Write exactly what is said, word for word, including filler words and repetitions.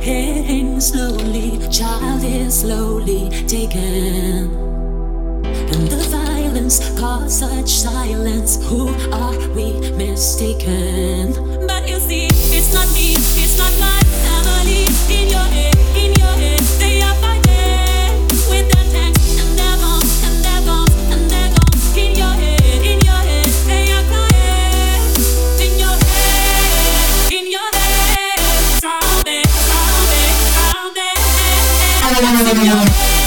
pain slowly, child is slowly taken. And the violence caused such silence. Who are we mistaken? But you see, it's not me, it's not my family. In your head, in your head, they are fighting with their tanks and their bombs and their bombs and their guns. In your head, in your head, they are crying. In your head, in your head, sound it, sound it, sound it. In your head.